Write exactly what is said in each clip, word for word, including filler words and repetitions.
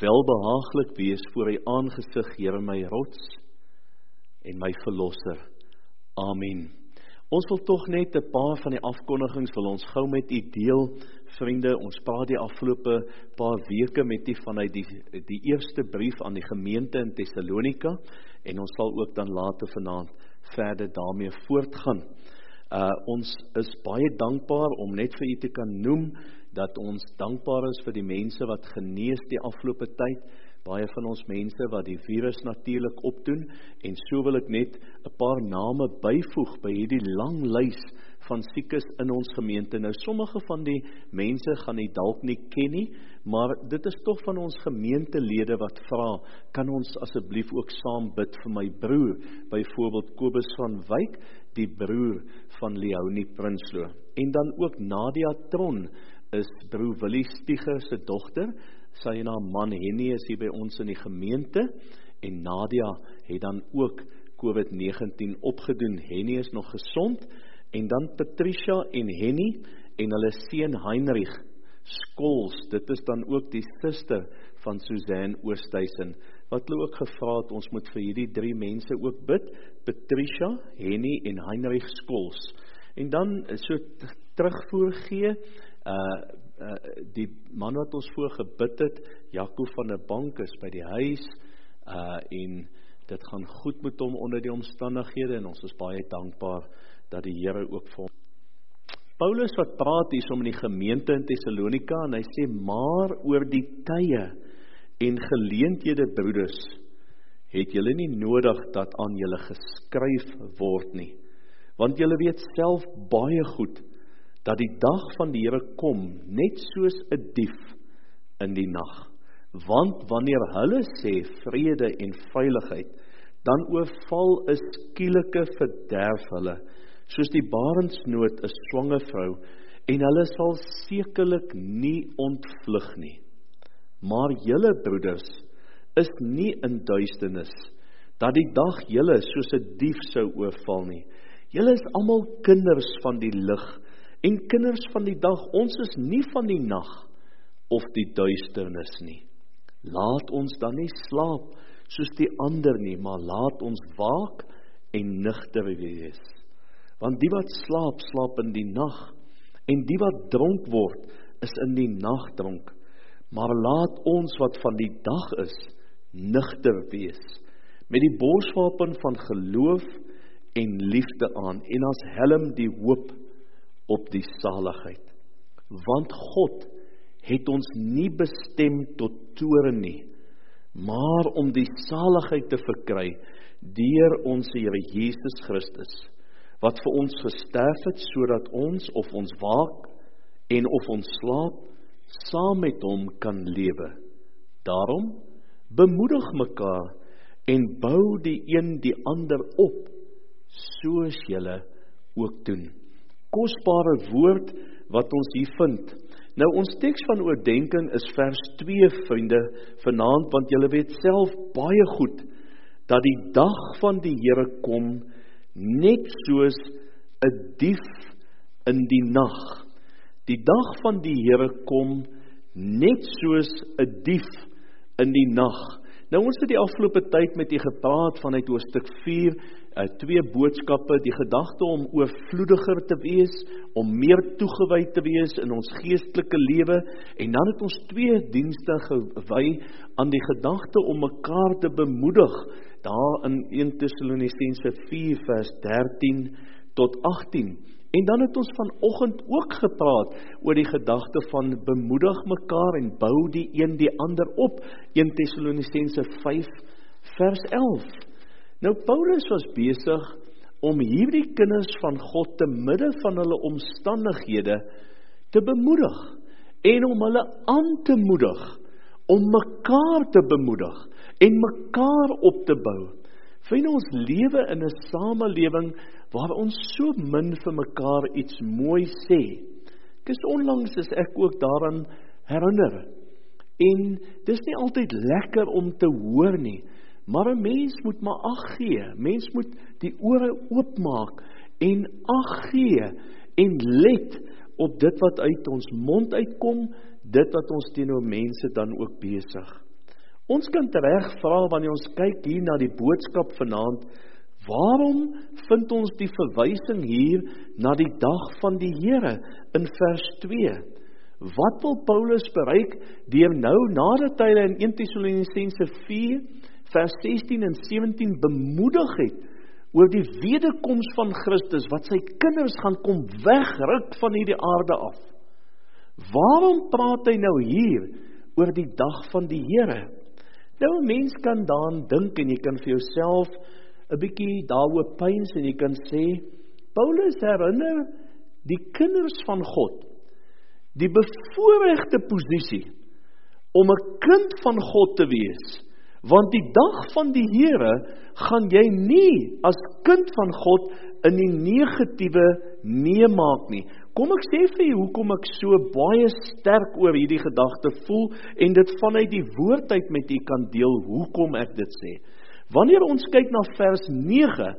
welbehaaglik wees voor U aangesig, Here my rots en my verlosser. Amen. Ons wil tog net 'n paar van die afkondigings wil ons gou met U deel, vriende. Ons praat die afgelope paar weke met U vanuit die, die eerste brief aan die gemeente in Thessalonika, en ons sal ook dan later vanaand verder daarmee voortgaan. Uh, ons is baie dankbaar om net vir U te kan noem, dat ons dankbaar is vir die mense wat genees die afgelope tyd, baie van ons mense wat die virus natuurlik opdoen, en so wil ek net 'n paar name byvoeg by hierdie lang lys van siekes in ons gemeente. Nou sommige van die mense gaan nie dalk nie ken nie, maar dit is tog van ons gemeentelede wat vra, kan ons asseblief ook saam bid vir my broer, byvoorbeeld Kobus van Wyk, die broer van Leonie Prinsloo. En dan ook Nadia Tron, is broer Willie Stieger se dogter, sy en haar man Henny is hier by ons in die gemeente, en Nadia het dan ook COVID negentien opgedoen. Henny is nog gesond, en dan Patricia en Henny, en hulle seun Heinrich Skols, dit is dan ook die suster van Suzanne Oosthuizen, wat hulle ook gevra het, ons moet vir hierdie drie mense ook bid, Patricia, Henny en Heinrich Skols. En dan so terugvoer gee, Uh, uh, die man wat ons voor gebid het, Jaco van der Bank, is by die huis, uh, en dit gaan goed met hom onder die omstandighede, en ons is baie dankbaar dat die Here ook vir hom. Paulus wat praat hier om in die gemeente in Thessalonika, en hy sê, maar oor die tye en geleenthede, broeders, het julle nie nodig dat aan julle geskryf word nie, want julle weet self baie goed, dat die dag van die Here kom, net soos 'n dief in die nag. Want wanneer hulle sê vrede en veiligheid, dan oorval 'n skielike verderf hulle, soos die barendsnood 'n swanger vrou, en hulle sal sekerlik nie ontvlug nie. Maar julle broeders is nie in duisternis, dat die dag julle soos 'n dief sou oorval nie. Julle is almal kinders van die lig, en kinders van die dag, ons is nie van die nag of die duisternis nie. Laat ons dan nie slaap soos die ander nie, maar laat ons waak en nugter wees. Want die wat slaap, slaap in die nag, en die wat dronk word, is in die nag dronk. Maar laat ons wat van die dag is, nugter wees, met die borswapen van geloof en liefde aan, en as helm die hoop op die saligheid. Want God het ons nie bestem tot toorn nie, maar om die saligheid te verkry deur ons Here Jesus Christus, wat vir ons gesterf het, sodat ons, of ons waak en of ons slaap, saam met hom kan lewe. Daarom, bemoedig mekaar en bou die een die ander op, soos julle ook doen. Kosbare woord wat ons hier vind. Nou ons teks van oordenking is vers twee, vriende, vanaand, want julle weet self baie goed, dat die dag van die Here kom, net soos 'n dief in die nag. Die dag van die Here kom, net soos 'n dief in die nag. Nou ons het die afgelope tyd met u gepraat vanuit hoofstuk vier, uh, twee boodskappe, die gedagte om oorvloediger te wees, om meer toegewy te wees in ons geestelike lewe, en dan het ons twee dienste gewy aan die gedagte om mekaar te bemoedig, daar in eerste Tessalonisense vier vers dertien tot agtien. En dan het ons vanoggend ook gepraat oor die gedagte van bemoedig mekaar en bou die een die ander op, eerste Tessalonisense vyf vers elf. Nou Paulus was besig om hierdie kinders van God te midde van hulle omstandighede te bemoedig en om hulle aan te moedig, om mekaar te bemoedig en mekaar op te bou. Vriende, ons lewe in 'n samelewing waar ons so min vir mekaar iets mooi sê. Dis onlangs is ek ook daaraan herinner. En dis nie altyd lekker om te hoor nie, maar 'n mens moet maar ag gee. Mens moet die ore oopmaak en ag gee en let op dit wat uit ons mond uitkom, dit wat ons teenoor mense dan ook besig. Ons kan tereg vra wanneer ons kyk hier na die boodskap vanaand, waarom vind ons die verwysing hier na die dag van die Here in vers twee? Wat wil Paulus bereik deur nou nadat hy in eerste Tessalonisense vier vers sestien en sewentien bemoedig het oor die wederkoms van Christus, wat sy kinders gaan kom wegruk van hierdie aarde af? Waarom praat hy nou hier oor die dag van die Here? Nou, 'n mens kan daaraan dink en jy kan vir jouself 'n bietjie daaroor pyns en jy kan sê, Paulus herinner die kinders van God, die bevoorregte posisie om 'n kind van God te wees, want die dag van die Here gaan jy nie as kind van God in die negatiewe meemaak nie. Kom ek sê vir jy hoekom ek so baie sterk oor hierdie gedagte voel en dit vanuit die woord uit met jy kan deel hoekom ek dit sê. Wanneer ons kyk na vers nege,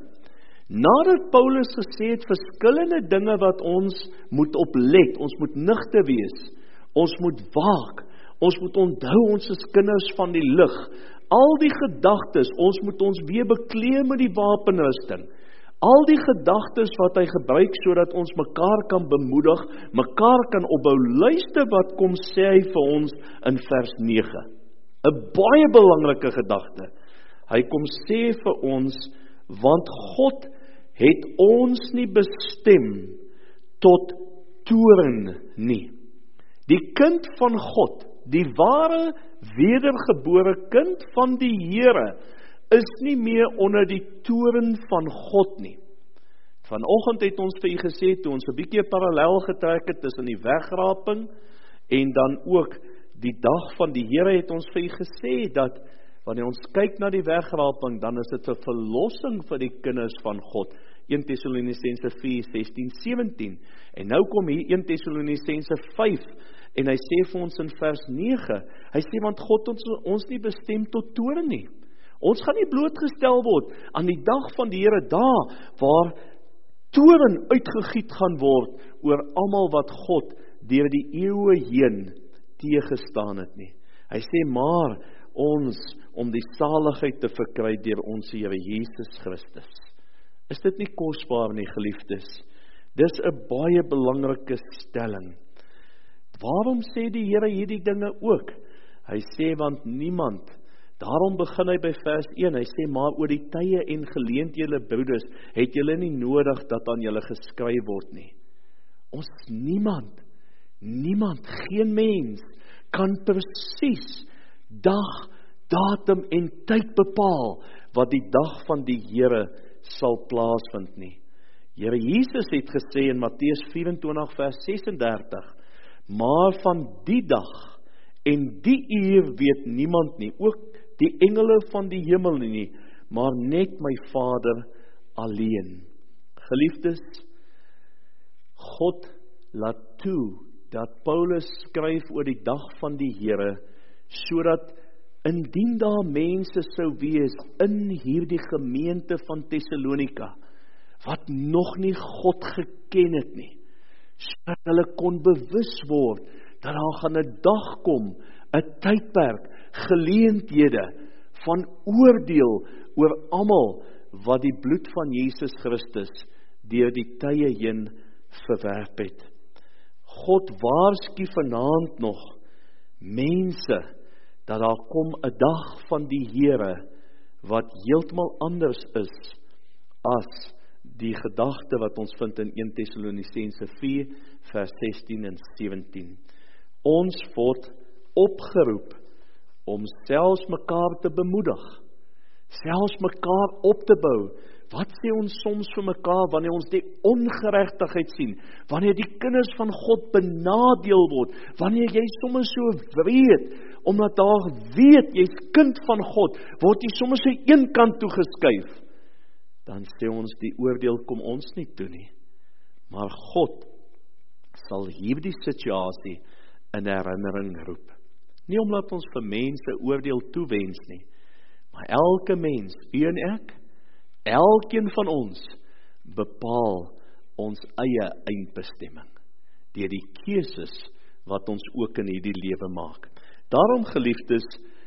nadat Paulus gesê het verskillende dinge wat ons moet oplet, ons moet nigter wees, ons moet waak, ons moet onthou ons is kinders van die lig, al die gedagtes, ons moet ons weer bekleed met die wapenrusting, al die gedagtes wat hy gebruik sodat ons mekaar kan bemoedig, mekaar kan opbou. Luister wat kom sê hy vir ons in vers nege. 'n Baie belangrike gedagte. Hy kom sê vir ons, want God het ons nie bestem tot toorn nie. Die kind van God, die ware wedergebore kind van die Here, is nie meer onder die toorn van God nie. Vanoggend het ons vir u gesê, toe ons 'n bietjie parallel getrek het tussen die wegraping en dan ook die dag van die Here, het ons vir u gesê dat wanneer ons kyk na die wegraping, dan is dit 'n verlossing vir die kinders van God. eerste Tessalonisense vier, sestien, sewentien. En nou kom hier eerste Tessalonisense vyf en hy sê vir ons in vers nege, hy sê want God ons ons nie bestem tot toorn nie. Ons gaan nie blootgestel word aan die dag van die Here, daar waar toorn uitgegiet gaan word oor almal wat God deur die eeue heen teëgestaan het nie. Hy sê maar ons om die saligheid te verkry deur ons Here Jesus Christus. Is dit nie kosbaar nie, geliefdes? Dis 'n baie belangrike stelling. Waarom sê die Here hierdie dinge ook? Hy sê want niemand, daarom begin hy by vers een, hy sê maar oor die tye en geleenthede broeders, het julle nie nodig dat aan julle geskryf word nie. Ons niemand, niemand, geen mens kan presies dag, datum en tyd bepaal wat die dag van die Here sal plaasvind nie. Here Jesus het gesê in Matteus vyf-en-twintig vers ses en dertig, maar van die dag en die uur weet niemand nie, ook die engele van die hemel nie, maar net my Vader alleen. Geliefdes, God laat toe dat Paulus skryf oor die dag van die Here, sodat indien daar mense sou wees in hierdie gemeente van Tessalonika, wat nog nie God geken het nie, sodat hulle kon bewus word, dat daar gaan 'n dag kom, 'n tydperk, geleenthede van oordeel oor almal wat die bloed van Jesus Christus deur die tye heen verwerp het. God waarsku vanaand nog mense dat daar kom 'n dag van die Here wat heeltemal anders is as die gedagte wat ons vind in eerste Tessalonisense vier vers sestien en sewentien. Ons word opgeroep om selfs mekaar te bemoedig, selfs mekaar op te bou. Wat sê ons soms vir mekaar wanneer ons die ongeregtigheid sien, wanneer die kinders van God benadeel word, wanneer jy soms so weet, omdat daar weet jy's kind van God, word jy soms aan een kant toe geskuif, dan sê ons die oordeel kom ons nie toe nie, maar God sal hierdie situasie in herinnering roep. Nie omdat ons vir mense oordeel toewens nie, maar elke mens, u en ek, elkeen van ons, bepaal ons eie eindbestemming, deur die keuses wat ons ook in hierdie lewe maak. Daarom, geliefdes,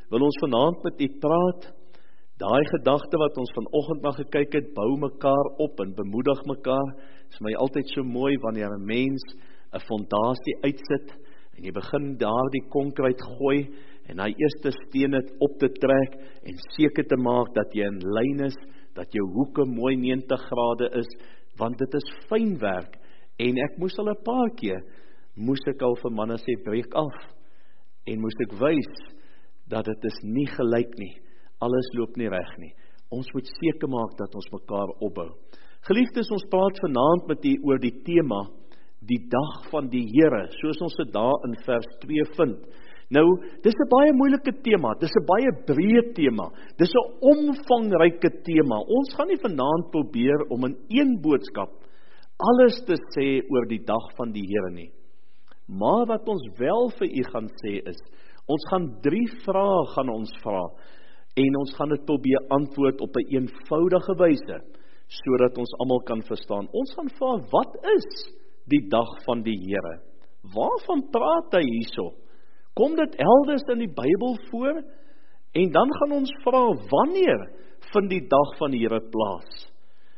wil ons vanaand met u praat. Daai gedagte wat ons vanoggend na gekyk het, bou mekaar op en bemoedig mekaar. Is my altyd so mooi wanneer 'n mens 'n fondasie uitsit en jy begin daar die konkreet gooi en hy eerste steen het op te trek en seker te maak dat jy in lyn is, dat jou hoeke mooi negentig grade is, want dit is fyn werk. En ek moes al 'n paar keer, moes ek al vir manne sê, breek af. En moes ek wys, dat dit is nie gelyk nie. Alles loop nie reg nie. Ons moet seker maak dat ons mekaar opbou. Geliefdes, ons praat vanaand met u oor die tema, die dag van die Here, soos ons dit daar in vers twee vind. Nou, dis 'n baie moeilike tema, dis 'n baie breë tema, dis 'n omvangryke tema. Ons gaan nie vanaand probeer om in een boodskap alles te sê oor die dag van die Here nie. Maar wat ons wel vir u gaan sê is, ons gaan drie vrae gaan ons vra, en ons gaan dit probeer antwoord op 'n eenvoudige wyse, sodat ons almal kan verstaan. Ons gaan vra, wat is die dag van die Here? Waarvan praat hy hierso? Kom dit elders in die Bybel voor? En dan gaan ons vra, wanneer vind die dag van die Here plaas?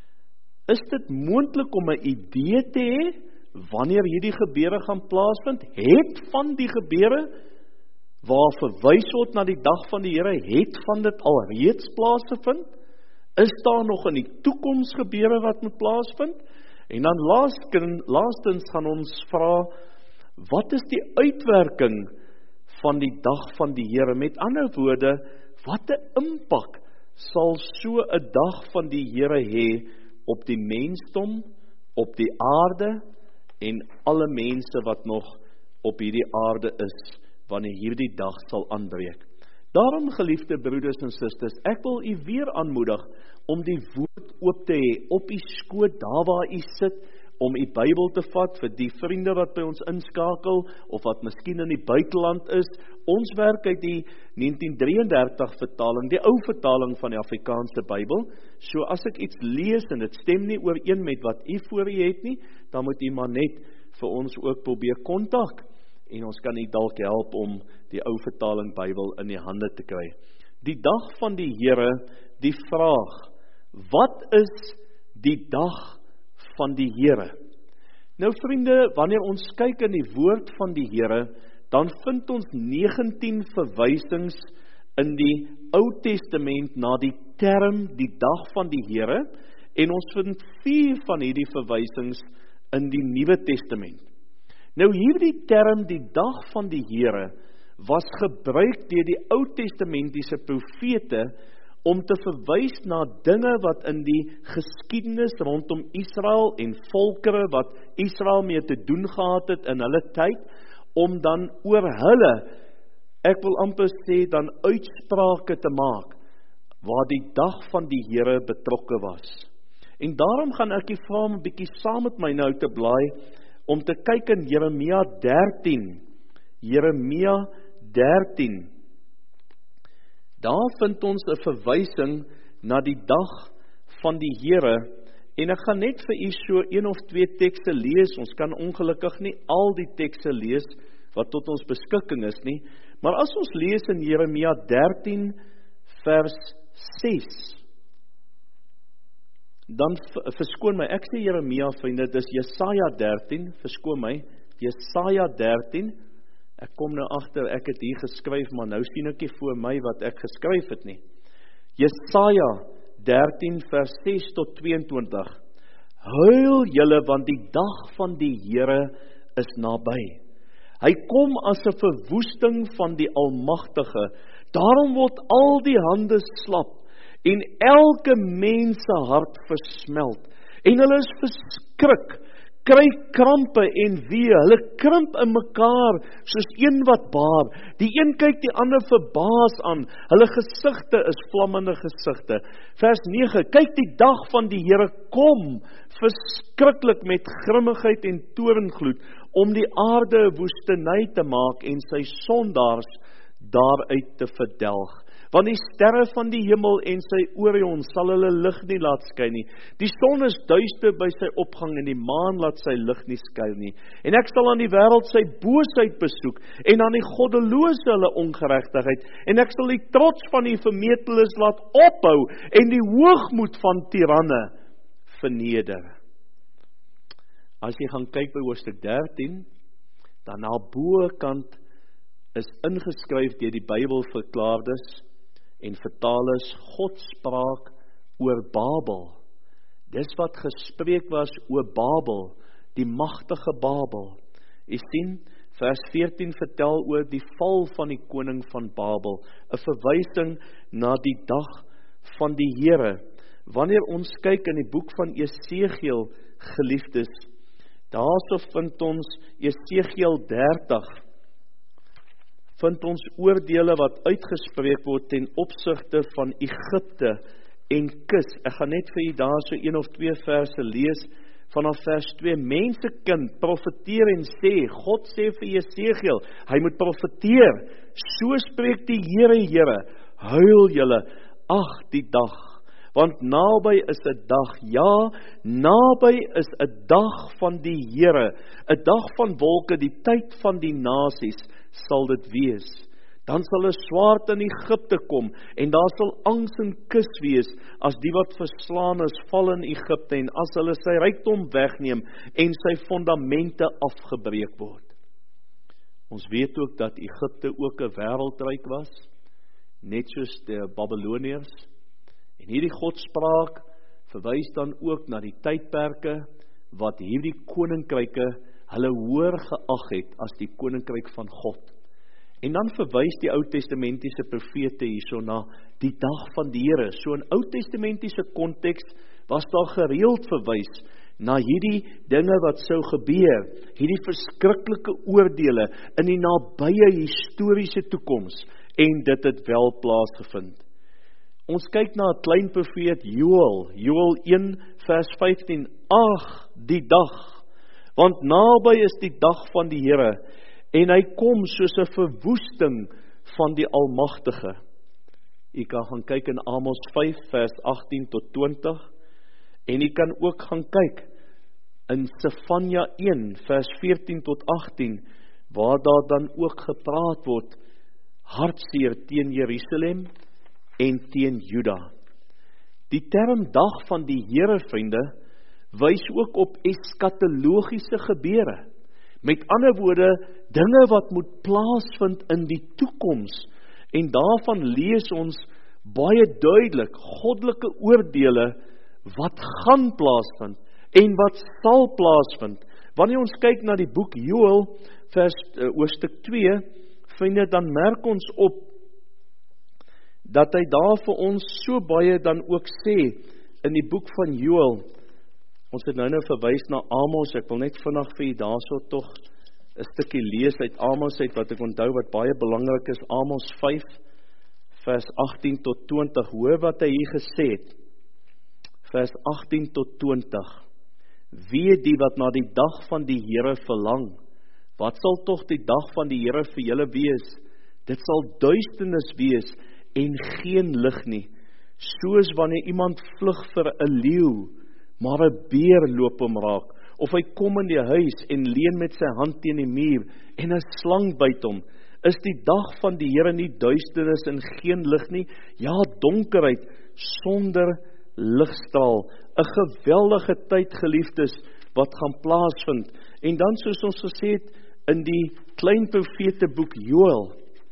Is dit moontlik om 'n idee te hê wanneer hierdie gebeure gaan plaasvind? Het van die gebeure waar verwys word na die dag van die Here, het van dit al reeds plaasgevind? Is daar nog in die toekoms gebeure wat moet plaasvind? En dan laastens, laastens gaan ons vra, wat is die uitwerking van die dag van die Here? Met ander woorde, wat 'n impak sal so 'n dag van die Here hê op die mensdom, op die aarde en alle mense wat nog op hierdie aarde is, wanneer hierdie dag sal aanbreek. Daarom, geliefde broeders en susters, ek wil u weer aanmoedig om die woord oop te hê, op u skoot, daar waar u sit, om u Bybel te vat vir die vriende wat by ons inskakel, of wat miskien in die buiteland is. Ons werk uit die negentien drieëndertig vertaling, die ou vertaling van die Afrikaanse Bybel. So as ek iets lees en dit stem nie ooreen met wat u voor u het nie, dan moet u maar net vir ons ook probeer kontak, en ons kan u dalk help om die ou vertaling Bybel in die hande te kry. Die dag van die Here, die vraag, wat is die dag van die Here? Nou vriende, wanneer ons kyk in die woord van die Here, dan vind ons negentien verwysings in die Ou Testament na die term die dag van die Here, en ons vind vier van hierdie verwysings in die Nuwe Testament. Nou hierdie term die dag van die Here was gebruik deur die Ou Testamentiese profete om te verwys na dinge wat in die geskiedenis rondom Israel en volkere wat Israel mee te doen gehad het in hulle tyd, om dan oor hulle, ek wil amper sê, dan uitsprake te maak, waar die dag van die Here betrokke was. En daarom gaan ek die vraag 'n bietjie saam met my nou te blaai, om te kyk in Jeremia dertien. Jeremia dertien. Daar vind ons 'n verwysing na die dag van die Here, en ek gaan net vir u so een of twee tekste lees. Ons kan ongelukkig nie al die tekste lees wat tot ons beskikking is nie, maar as ons lees in Jeremia dertien vers ses, dan verskoon my, ek sê Jeremia, vriende, dis Jesaja dertien, verskoon my, Jesaja dertien, ek kom nou agter, ek het hier geskryf, maar nou sien ek nie voor my wat ek geskryf het nie. Jesaja dertien vers ses tot tweeëntwintig. Huil julle, want die dag van die Here is naby. Hy kom as 'n verwoesting van die Almagtige. Daarom word al die hande slap en elke mens se hart versmelt. En hulle is verskrik, kry krampe en wee, hulle krimp in mekaar soos een wat baar. Die een kyk die ander verbaas aan, hulle gesigte is vlammende gesigte. Vers nege, kyk die dag van die Here kom, verskriklik met grimmigheid en toorngloed, om die aarde 'n woestenij te maak en sy sondaars daaruit te verdelg. Want die sterre van die hemel en sy Orion sal hulle lig nie laat skyn nie. Die son is duister by sy opgang en die maan laat sy lig nie skyn nie. En ek sal aan die wêreld sy boosheid besoek en aan die goddelose hulle ongeregtigheid. En ek sal die trots van die vermeteles laat ophou en die hoogmoed van tiranne verneder. As jy gaan kyk by hoofstuk dertien, dan na bokant is ingeskryf deur die Bybelverklaardes en vertalers God spraak oor Babel. Dis wat gespreek was oor Babel, die magtige Babel. Jy sien, vers veertien vertel oor die val van die koning van Babel, 'n verwysing na die dag van die Here. Wanneer ons kyk in die boek van Esegiel, geliefdes, daarso vind ons Esegiel dertig, vind ons oordeele wat uitgespreek word ten opsigte van Egipte en Kus. Ek gaan net vir julle daar so een of twee verse lees, vanaf vers twee. Mensekind, profeteer en sê, God sê vir Esegiel, hy moet profeteer, so spreek die Here, Here, huil julle, ag die dag, want naby is 'n dag, ja, naby is 'n dag van die Here, 'n dag van wolke, die tyd van die nasies, sal dit wees. Dan sal 'n swaard in Egipte kom, en daar sal angs en kus wees, as die wat verslaan is, val in Egipte, en as hulle sy rykdom wegneem, en sy fondamente afgebreek word. Ons weet ook dat Egipte ook 'n wêreldryk was, net soos die Babyloniërs, en hierdie Godspraak verwys dan ook na die tydperke, wat hierdie koninkryke hulle hoër geag het as die koninkryk van God. En dan verwys die Ou-testamentiese profete hierso na die dag van die Here. So in Ou-testamentiese konteks was daar gereeld verwys na hierdie dinge wat sou gebeur, hierdie verskriklike oordeele in die nabye historiese toekoms, en dit het wel plaasgevind. Ons kyk na 'n klein profeet Joël, Joël een vers vyftien, ag die dag, want naby is die dag van die Here, en hy kom soos 'n verwoesting van die Almagtige. U kan gaan kyk in Amos vyf vers agttien tot twintig, en u kan ook gaan kyk in Sefanja een vers veertien tot agttien, waar daar dan ook gepraat word, hartseer teen Jerusalem en teen Juda. Die term dag van die Here, vriende, wys ook op eskatologiese gebeure. Met ander woorde, dinge wat moet plaasvind in die toekoms, en daarvan lees ons baie duidelik goddelike oordeele wat gaan plaasvind en wat sal plaasvind. Wanneer ons kyk na die boek Joël, vers uh, hoofstuk twee, vriende, dan merk ons op dat hy daar vir ons so baie dan ook sê in die boek van Joël. Ons het nou nou verwys na Amos, ek wil net vinnig vir julle daarso tog 'n stukkie lees uit Amos uit, wat ek onthou wat baie belangrik is, Amos vyf, vers agttien tot twintig, hoor wat hy hier gesê het, vers agttien tot twintig, wee die wat na die dag van die Here verlang, wat sal tog die dag van die Here vir julle wees? Dit sal duisternis wees, en geen lig nie, soos wanneer iemand vlug vir 'n leeu, maar 'n beer loop hom raak, of hy kom in die huis en leun met sy hand teen die muur, en 'n slang byt hom. Is die dag van die Here nie duisternis en geen lig nie? Ja, donkerheid sonder ligstraal. 'n Geweldige tyd, geliefdes, wat gaan plaasvind. En dan, soos ons gesê het, in die klein profeteboek Joël,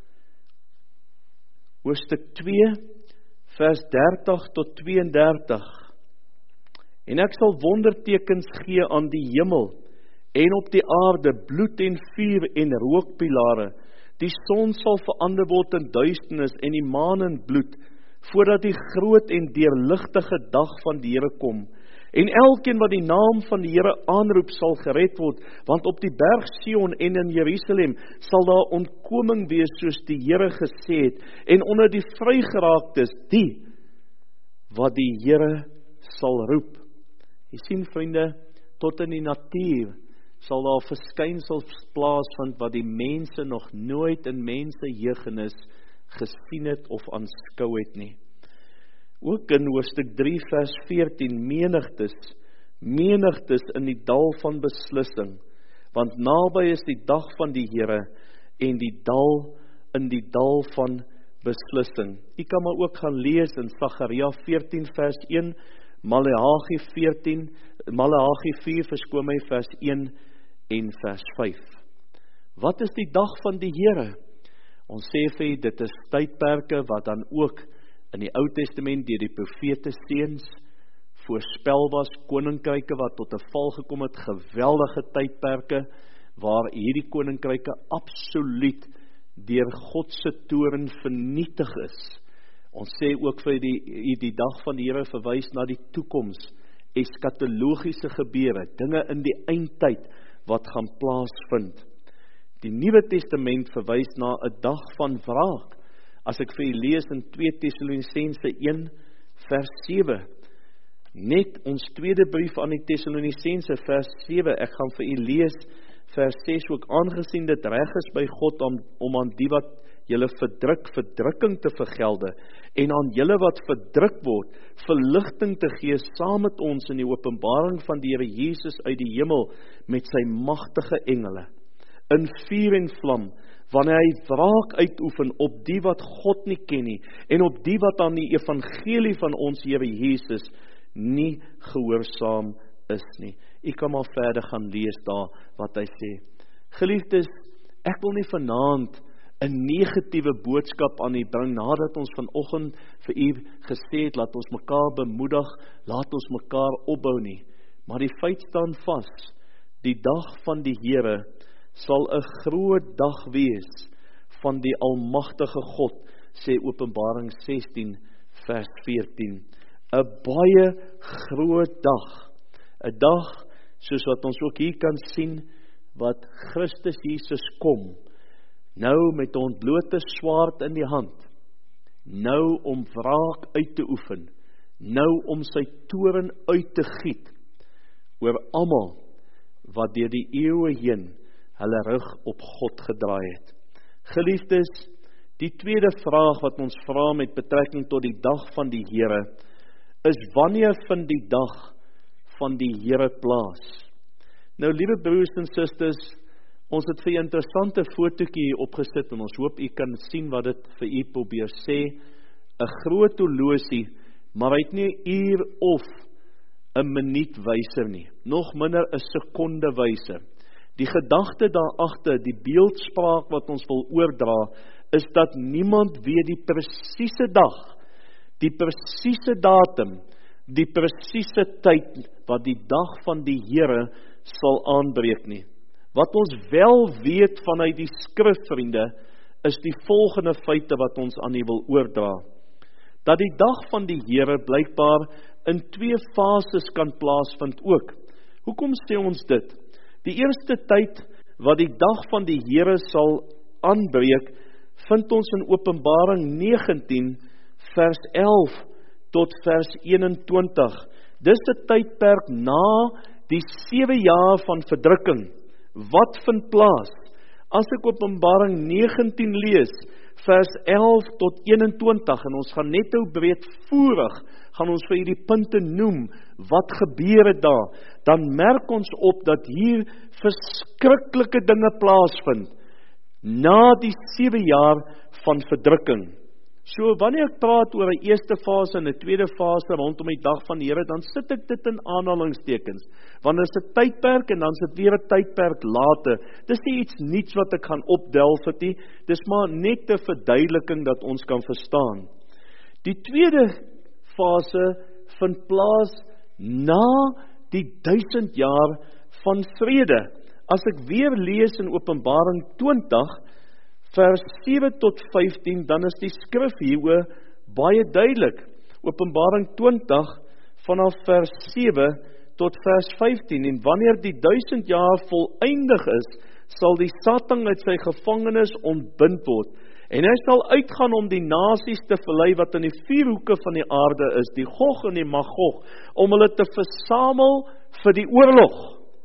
hoofstuk twee, vers dertig tot tweeëndertig. En ek sal wondertekens gee aan die hemel, en op die aarde bloed en vuur en rookpilare. Die son sal verander word in duisternis, en die maan in bloed, voordat die groot en deurligtige dag van die Here kom. En elkeen wat die naam van die Here aanroep, sal gered word, want op die berg Sion en in Jerusalem sal daar ontkoming wees, soos die Here gesê het, en onder die vrygeraaktes, die wat die Here sal roep. Jy sien, vriende, tot in die natuur sal daar verskynsels plaasvind wat die mense nog nooit in mense jeugenis gesien het of aanskou het nie. Ook in hoofstuk drie vers veertien, menigtes, menigtes in die dal van beslissing, want naby is die dag van die Here en die dal in die dal van beslissing. U kan maar ook gaan lees in Sagaria veertien vers een, Maleagi veertien, Maleagi vier verskoon my vers een en vers vyf. Wat is die dag van die Here? Ons sê vir u, dit is tydperke wat dan ook in die Ou Testament deur die profete seuns voorspel was, koninkryke wat tot 'n val gekom het, geweldige tydperke waar hierdie koninkryke absoluut deur God se toorn vernietig is. Ons sê ook vir die, die dag van die Here verwys na die toekoms, eskatologiese gebeure, dinge in die eindtyd wat gaan plaasvind. Die Nuwe Testament verwys na 'n dag van wraak. As ek vir u lees in twee Tessalonisense een vers sewe, net ons tweede brief aan die Tessalonisense vers sewe, ek gaan vir u lees vers ses ook, aangesien dit reg is by God om, om aan die wat julle verdruk, verdrukking te vergelde, en aan julle wat verdruk word, verligting te gee saam met ons in die openbaring van die Here Jesus uit die hemel met sy magtige engele, in vuur en vlam, wanneer hy wraak uitoefen op die wat God nie ken nie, en op die wat aan die evangelie van ons Here Jesus nie gehoorsaam is nie. U kan maar verder gaan lees daar wat hy sê. Geliefdes, ek wil nie vanaand 'n negatiewe boodskap aan u bring, nadat ons vanoggend vir u gesê het, laat ons mekaar bemoedig, laat ons mekaar opbou nie. Maar die feit staan vas, die dag van die Here sal 'n groot dag wees van die almagtige God, sê Openbaring sestien vers veertien. 'n Baie groot dag, 'n dag soos wat ons ook hier kan sien, wat Christus Jesus kom, nou met 'n ontblote swaard in die hand, nou om wraak uit te oefen, nou om sy toorn uit te giet, oor almal wat deur die eeue heen hulle rug op God gedraai het. Geliefdes, die tweede vraag wat ons vra met betrekking tot die dag van die Here, is wanneer vind die dag van die Here plaas? Nou, liewe broers en susters, ons het vir 'n interessante fotootjie hier opgesit, en ons hoop u kan sien wat dit vir u probeer sê. 'n Groot horlosie, maar hy het nie 'n uur of 'n minuut wyser nie, nog minder 'n sekonde wyser. Die gedagte daar agter, die beeldspraak wat ons wil oordra, is dat niemand weet die presiese dag, die presiese datum, die presiese tyd wat die dag van die Here sal aanbreek nie. Wat ons wel weet vanuit die skrif, vriende, is die volgende feite wat ons aan u wil oordra. Dat die dag van die Here blykbaar in twee fases kan plaasvind ook. Hoekom sê ons dit? Die eerste tyd wat die dag van die Here sal aanbreek, vind ons in Openbaring negentien vers elf tot vers eenentwintig. Dis 'n tydperk na die sewe jaar van verdrukking. Wat vind plaas? As ek Openbaring negentien lees, vers elf tot eenentwintig, en ons gaan net nou breedvoerig, gaan ons vir hierdie punte noem, wat gebeur het daar, dan merk ons op dat hier verskriklike dinge plaasvind, na die sewe jaar van verdrukking. So, wanneer ek praat oor 'n eerste fase en 'n tweede fase rondom die dag van die Here, dan sit ek dit in aanhalingstekens. Want dit is 'n tydperk en dan is dit weer 'n tydperk later. Dis nie iets niets wat ek gaan opdelf het nie, dis maar net 'n verduideliking dat ons kan verstaan. Die tweede fase vind plaas na die duisend jaar van vrede. As ek weer lees in Openbaring twintig, vers sewe tot vyftien, dan is die skrif hieroor baie duidelik. Openbaring twintig, vanaf vers sewe tot vers vyftien, en wanneer die duisend jaar voleindig is, sal die Satan uit sy gevangenis ontbind word, en hy sal uitgaan om die nasies te verlei wat in die vier hoeke van die aarde is, die Gog en die Magog, om hulle te versamel vir die oorlog.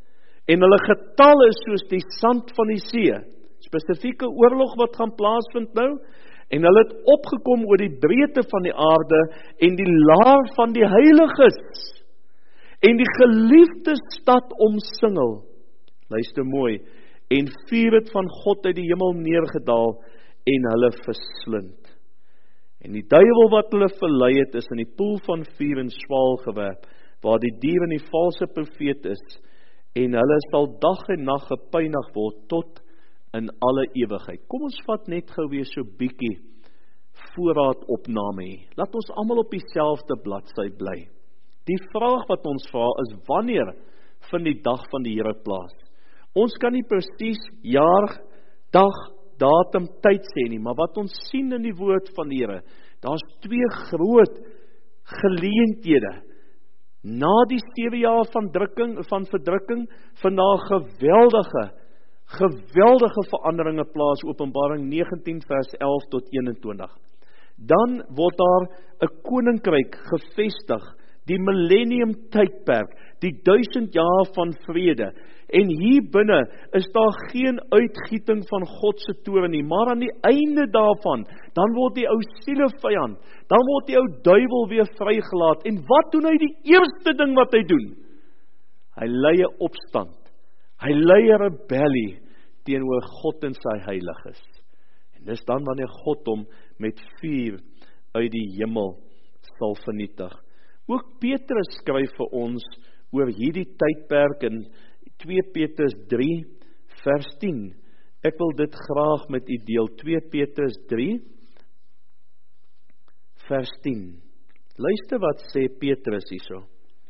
en hulle getal is soos die sand van die see. Spesifieke oorlog wat gaan plaasvind nou, en hulle het opgekom oor die breedte van die aarde, en die laar van die heiliges, en die geliefde stad omsingel. Luister mooi, en vuur het van God uit die hemel neergedaal, en hulle verslind. En die duiwel wat hulle verlei het, is in die poel van vuur en swaal gewerp, waar die dier en die valse profeet is, en hulle sal dag en nag gepynig word, tot in alle ewigheid. Kom ons vat net gou weer so bietjie voorraad opname hê. Laat ons almal op dieselfde bladsy bly. Die vraag wat ons vra is, wanneer vind die dag van die Here plaas? Ons kan nie presies jaar, dag, datum, tyd sê nie, maar wat ons sien in die woord van die Here, daar's twee groot geleenthede. Na die sewe jaar van drukking, van verdrukking, vind daar geweldige, geweldige veranderinge plaas, Openbaring negentien vers elf tot eenentwintig. Dan word daar 'n koninkryk gevestig, die millennium tydperk, die duisend jaar van vrede. En hier binne is daar geen uitgieting van God se toorn nie, maar aan die einde daarvan, dan word die ou sielevyand, dan word die ou duiwel weer vrygelaat. En wat doen hy? Die eerste ding wat hy doen, hy lei 'n opstand, hy lei 'n rebellie teenoor God en sy heiliges. En dis dan wanneer God hom met vuur uit die hemel sal vernietig. Ook Petrus skryf vir ons oor hierdie tydperk in twee Petrus drie vers tien. Ek wil dit graag met u deel. twee Petrus drie vers tien. Luister wat sê Petrus hierso.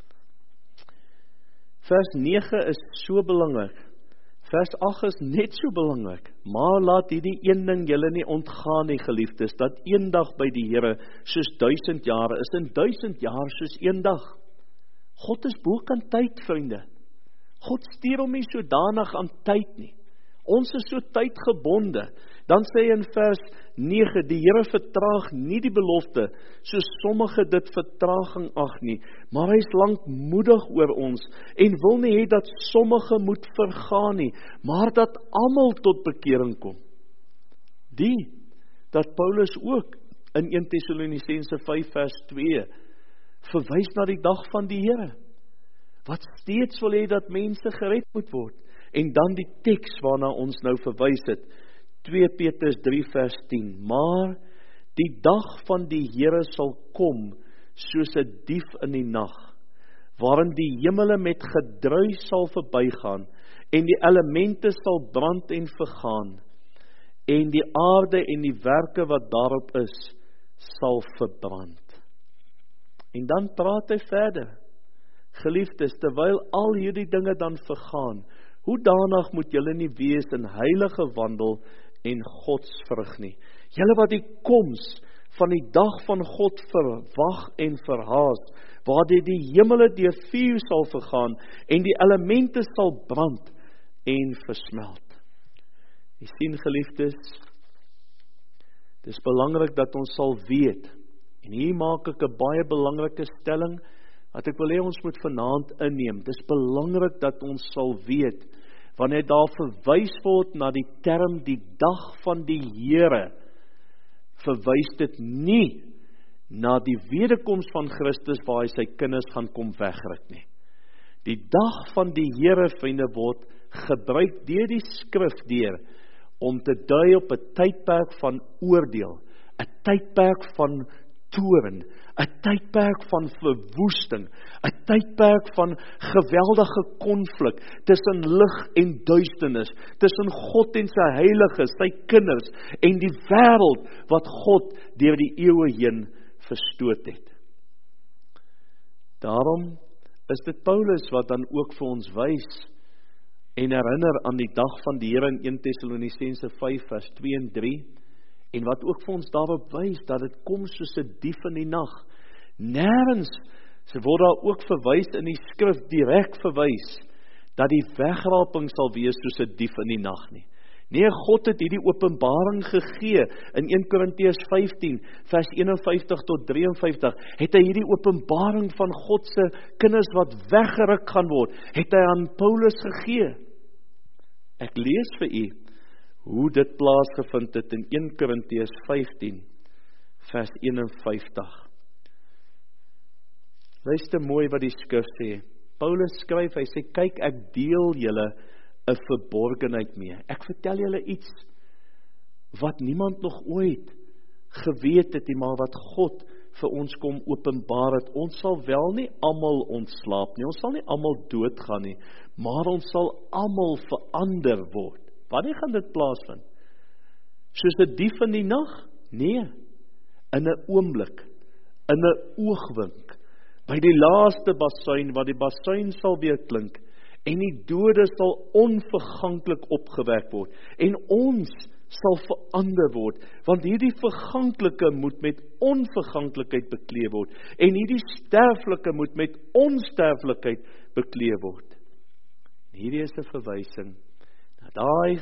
Vers nege is so belangrik. Vers agt is net so belangrik. Maar laat hierdie een ding julle nie ontgaan nie, geliefdes, dat een dag by die Here soos duisend jare is, en duisend jaar soos een dag. God is bokant tyd, vriende. God stuur hom nie sodanig aan tyd nie. Ons is so tydgebonde. Dan sê hy in vers nege, die Here vertraag nie die belofte, soos sommige dit vertraging ag nie, maar hy is lankmoedig oor ons, en wil nie hê dat sommige moet vergaan nie, maar dat almal tot bekering kom. Die, dat Paulus ook in een Tessalonisense vyf vers twee, verwys na die dag van die Here, wat steeds wil hê dat mense gered moet word. En dan die teks waarna ons nou verwys het, twee Petrus drie vers tien, maar die dag van die Here sal kom, soos 'n dief in die nag, waarin die hemele met gedruis sal verbygaan, en die elemente sal brand en vergaan, en die aarde en die werke wat daarop is, sal verbrand. En dan praat hy verder, geliefdes, terwyl al hierdie dinge dan vergaan, hoe danig moet julle nie wees in heilige wandel en godsvrug nie. Julle wat die koms van die dag van God verwag en verhaas, waar die, die hemele deur vuur sal vergaan, en die elemente sal brand en versmelt. Jy sien, geliefdes, dis belangrik dat ons sal weet, en hier maak ek 'n baie belangrike stelling, wat ek wil hê ons moet vanaand inneem. Dis belangrik dat ons sal weet, wanneer daar verwys word na die term die dag van die Here, verwys dit nie na die wederkoms van Christus waar hy sy kinders gaan kom wegruk nie. Die dag van die Here, vriende, word gebruik deur die skrif deur om te dui op 'n tydperk van oordeel, 'n tydperk van toorn, 'n tydperk van verwoesting, 'n tydperk van geweldige konflik tussen lig en duisternis, tussen God en sy heiliges, sy kinders, en die wêreld wat God deur die eeue heen verstoot het. Daarom is dit Paulus wat dan ook vir ons wys en herinner aan die dag van die Here in een Tessalonisense vyf vers twee en drie, en wat ook vir ons daarop wys, dat dit kom soos 'n dief in die nag. Nêrens so word daar ook verwys in die skrif, direk verwys, dat die wegraping sal wees soos 'n dief in die nag nie. Nee, God het hierdie openbaring gegee. In een Korintiërs vyftien, vers eenenvyftig tot drieënvyftig, het hy hierdie openbaring van God se kinders wat weggeruk gaan word, het hy aan Paulus gegee. Ek lees vir u hoe dit plaasgevind het in een Korintiërs vyftien, vers eenenvyftig. Luister mooi wat die skrif sê. Paulus skryf, hy sê, kyk, ek deel julle 'n verborgenheid mee. Ek vertel julle iets wat niemand nog ooit geweet het nie, maar wat God vir ons kom openbaar het. Ons sal wel nie almal ontslaap nie, ons sal nie almal doodgaan nie, maar ons sal almal verander word. Wanneer gaan dit plaasvind? Soos 'n dief in die nag? Nee, in 'n oomblik, in 'n oogwink, by die laaste basuin, wat die basuin sal weer klink, en die dode sal onverganklik opgewek word, en ons sal verander word, want hierdie verganklike moet met onverganklikheid bekleed word, en hierdie sterflike moet met onsterflikheid bekleed word. Hierdie is 'n verwysing na daai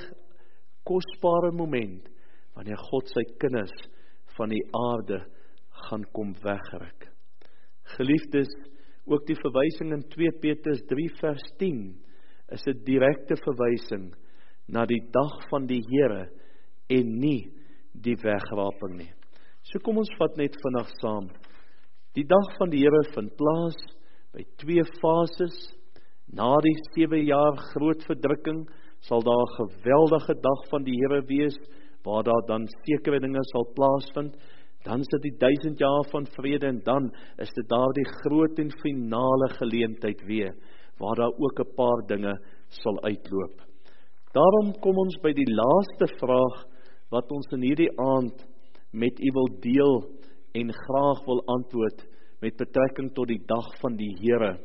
kosbare moment, wanneer God sy kinders van die aarde gaan kom wegruk. Geliefdes, ook die verwysing in twee Petrus drie vers tien is 'n direkte verwysing na die dag van die Here en nie die wegraping nie. So kom ons vat net vinnig saam. Die dag van die Here vind plaas by twee fases. Na die sewe jaar groot verdrukking sal daar 'n geweldige dag van die Here wees, waar daar dan sekere dinge sal plaasvind. Dan is dit die duisend jaar van vrede, en dan is dit daar die groot en finale geleentheid weer, waar daar ook 'n paar dinge sal uitloop. Daarom kom ons by die laaste vraag, wat ons in hierdie aand met u wil deel, en graag wil antwoord, met betrekking tot die dag van die Here.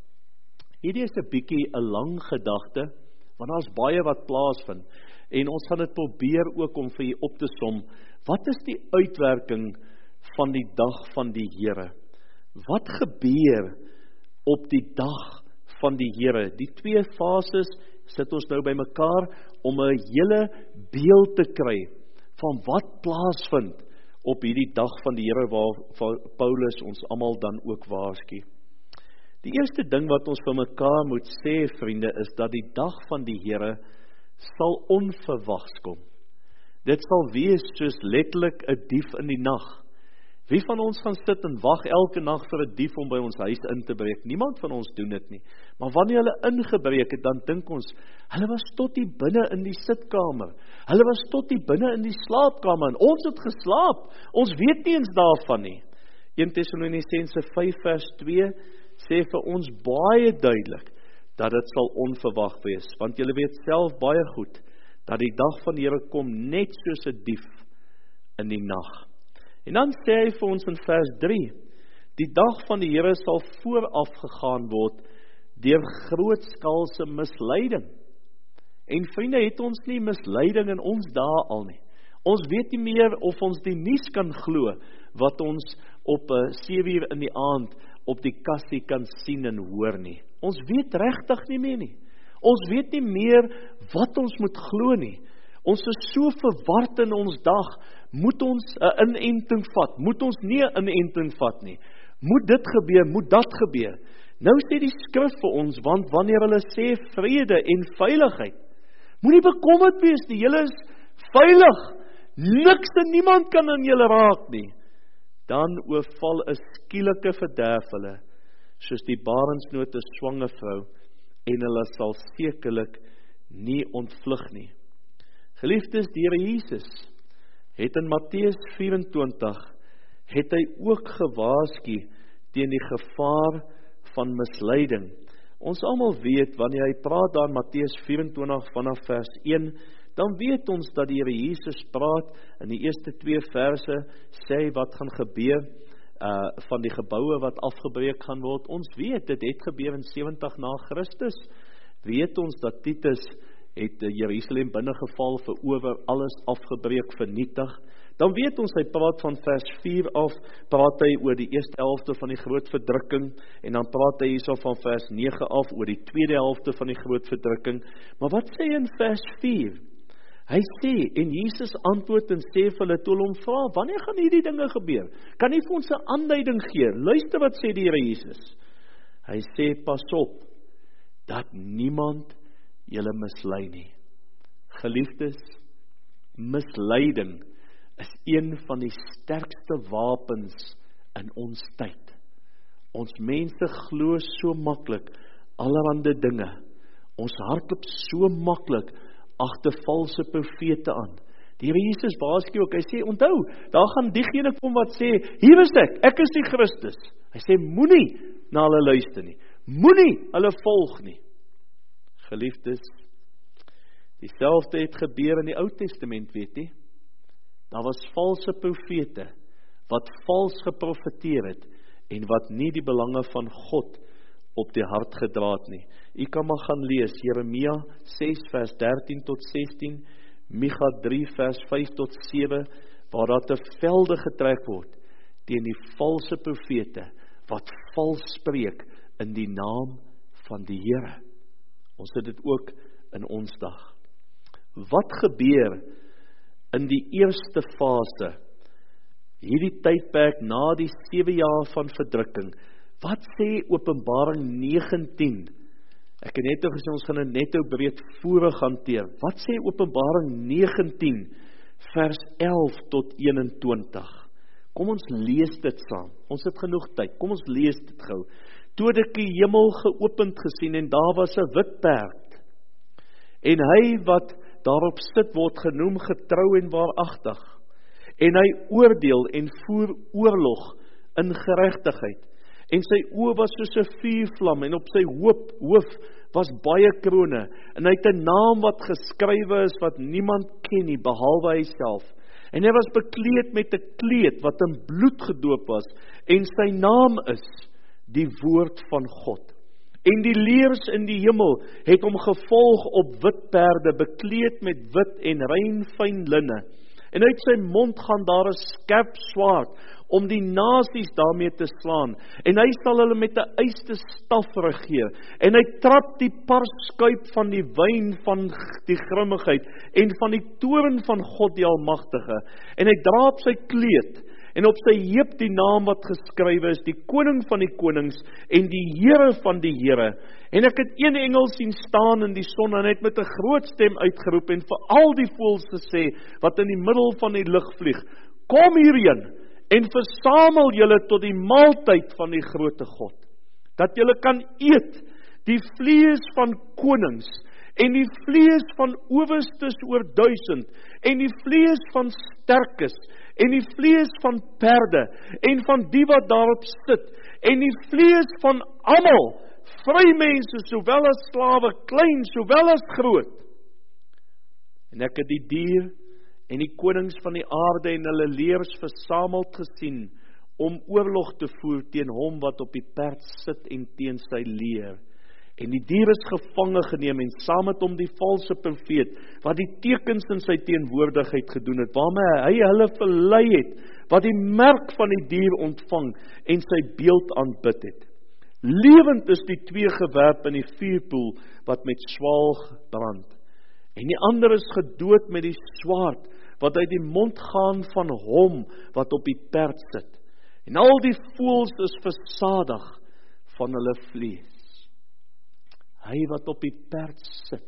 Hierdie is 'n bietjie 'n lang gedagte, want daar is baie wat plaasvind, en ons gaan dit probeer ook om vir u op te som. Wat is die uitwerking van die dag van die Here? Wat gebeur op die dag van die Here? Die twee fases sit ons nou by mekaar om 'n hele beeld te kry van wat plaasvind op hierdie dag van die Here, waar Paulus ons almal dan ook waarsku. Die eerste ding wat ons vir mekaar moet sê, vriende, is dat die dag van die Here sal onverwags kom. Dit sal wees soos letterlik 'n dief in die nag. Wie van ons gaan sit en wag elke nag vir 'n dief om by ons huis in te breek? Niemand van ons doen dit nie. Maar wanneer hulle ingebreek het, dan dink ons, hulle was tot hier binne in die sitkamer. Hulle was tot hier binne in die slaapkamer, en ons het geslaap. Ons weet nie eens daarvan nie. Eerste Tessalonisense vyf vers twee sê vir ons baie duidelik, dat dit sal onverwag wees, want julle weet self baie goed, dat die dag van die Here kom net soos 'n dief in die nag. En dan sê hy vir ons in vers drie, die dag van die Here sal vooraf gegaan word deur grootskaalse misleiding. En vriende, het ons nie misleiding in ons dae al nie. Ons weet nie meer of ons die nuus kan glo, wat ons op sewe uur in die aand op die kassie kan sien en hoor nie. Ons weet regtig nie meer nie. Ons weet nie meer wat ons moet glo nie. Ons is so verward in ons dag. Moet ons 'n inenting vat? Moet ons nie 'n inenting vat nie? Moet dit gebeur? Moet dat gebeur? Nou sê die skrif vir ons, want wanneer hulle sê vrede en veiligheid, moenie bekommerd wees nie, julle is veilig. Niks en niemand kan aan julle raak nie. Dan oorval 'n skielike verderf hulle, soos die barensnood 'n swanger vrou, en hulle sal sekerlik nie ontvlug nie. Geliefdes, die Here Jesus het in Matteus vyf en twintig, het hy ook gewaarsku teen die gevaar van misleiding. Ons almal weet, wanneer hy praat daar in Matteus vyf en twintig vanaf vers een, dan weet ons dat die Here Jesus praat, in die eerste twee verse sê wat gaan gebeur, uh, van die geboue wat afgebreek gaan word. Ons weet, dit het gebeur in sewentig na Christus. Weet ons dat Titus het Jerusalem binnengeval, verower, alles afgebreek, vernietig. Dan weet ons, hy praat van vers vier af, praat hy oor die eerste helfte van die groot verdrukking, en dan praat hy hierso van vers nege af, oor die tweede helfte van die groot verdrukking. Maar wat sê hy in vers vier? Hy sê, en Jesus antwoord en sê vir hulle, toe hulle hom vra, wanneer gaan hierdie dinge gebeur? Kan hy vir ons 'n aanduiding gee? Luister wat sê die Here Jesus. Hy sê, pas op, dat niemand julle mislei nie. Geliefdes, misleiding is een van die sterkste wapens in ons tyd. Ons mense glo so maklik allerhande dinge. Ons hardloop so maklik agter valse profete aan. Die Here Jesus waarsku ook, hy sê, onthou, daar gaan diegene kom wat sê, hier is ek, ek is die Christus. Hy sê, moenie na hulle luister nie. Moenie hulle volg nie. Geliefdes, dieselfde het gebeur in die Ou Testament, weet jy. Daar was valse profete wat vals geprofeteer het en wat nie die belange van God op die hart gedra het nie. U kan maar gaan lees Jeremia ses vers dertien tot sestien, Micha drie vers vyf tot sewe, waar daar te velde getrek word teen die valse profete wat vals spreek in die naam van die Here. Ons het dit ook in ons dag. Wat gebeur in die eerste fase, hierdie tydperk na die sewe jaar van verdrukking? Wat sê Openbaring negentien? Ek het net gesê, ons gaan dit net ou breedvoerig hanteer. Wat sê Openbaring negentien, vers elf tot eenentwintig? Kom ons lees dit saam. Ons het genoeg tyd. Kom ons lees dit gou. Toe het ek die hemel geopend gesien en daar was 'n wit perd. En hy wat daarop sit word genoem getrou en waaragtig. En hy oordeel en voer oorlog in geregtigheid. En sy oë was soos 'n vuurvlam en op sy hoop, hoof was baie krone. En hy het 'n naam wat geskrywe is wat niemand ken nie, behalwe hy self. En hy was bekleed met 'n kleed wat in bloed gedoop was. En sy naam is die woord van God. En die leers in die hemel het hom gevolg op wit perde, bekleed met wit en rein fyn linne. En uit sy mond gaan daar 'n skerp swaard, om die nasies daarmee te slaan. En hy sal hulle met 'n yste staf regeer. En hy trap die parskuip van die wyn van die grimmigheid en van die toorn van God die Almagtige. En hy dra op sy kleed en op sy heup die naam wat geskrywe is, die koning van die konings en die Here van die Here. En ek het een engel sien staan in die son en hy het met 'n groot stem uitgeroep en vir al die voëls gesê wat in die middel van die lug vlieg, kom hierheen en versamel julle tot die maaltyd van die groote God, dat julle kan eet die vlees van konings, en die vlees van owerstes oor duisend, en die vlees van sterkes, en die vlees van perde, en van die wat daarop sit, en die vlees van almal, vrymense, sowel as slawe, klein, sowel as groot. En ek het die dier, en die konings van die aarde en hulle leers versameld gesien, om oorlog te voer teen hom wat op die perd sit en teen sy leer. En die dier is gevange geneem en saam met hom die valse profeet, wat die tekens in sy teenwoordigheid gedoen het, waarmee hy hulle verlei het, wat die merk van die dier ontvang en sy beeld aanbid het. Lewend is die twee gewerp in die vuurpoel, wat met swaal brand. En die ander is gedood met die swaard, wat uit die mond gaan van hom, wat op die perd sit. En al die voëls is versadig van hulle vlees. Hy wat op die perd sit,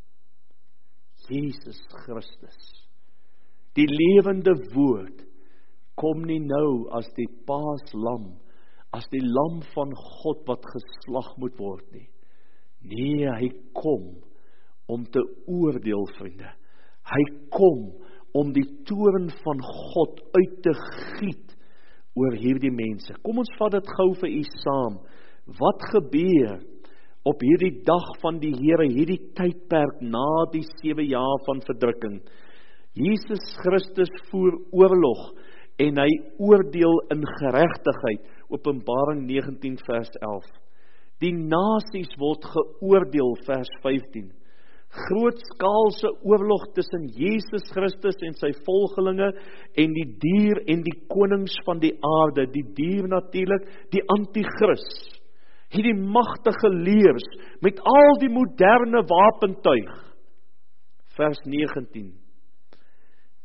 Jesus Christus, die lewende woord, kom nie nou as die paaslam, as die lam van God wat geslag moet word nie. Nee, hy kom om te oordeel, vriende. Hy kom om die toorn van God uit te giet oor hierdie mense. Kom ons vat dit gou vir u saam. Wat gebeur op hierdie dag van die Here, hierdie tydperk na die sewe jaar van verdrukking? Jesus Christus voer oorlog en hy oordeel in geregtigheid. Openbaring negentien vers elf. Die nasies word geoordeel, vers vyftien. Grootskaalse oorlog tussen Jesus Christus en sy volgelinge en die dier en die konings van die aarde. Die dier natuurlik, die antichrist. Hierdie magtige leers met al die moderne wapentuig. Vers negentien.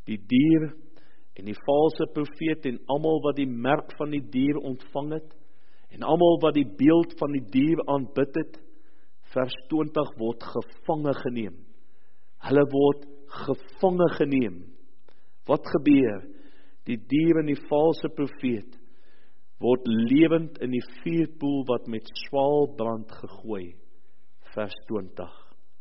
die dier en die valse profeet en almal wat die merk van die dier ontvang het, en almal wat die beeld van die dier aanbid het, vers twintig, word gevange geneem. Hulle word gevange geneem. Wat gebeur? Die dier en die valse profeet word lewend in die vuurpoel wat met swaalbrand gegooi. Vers twintig.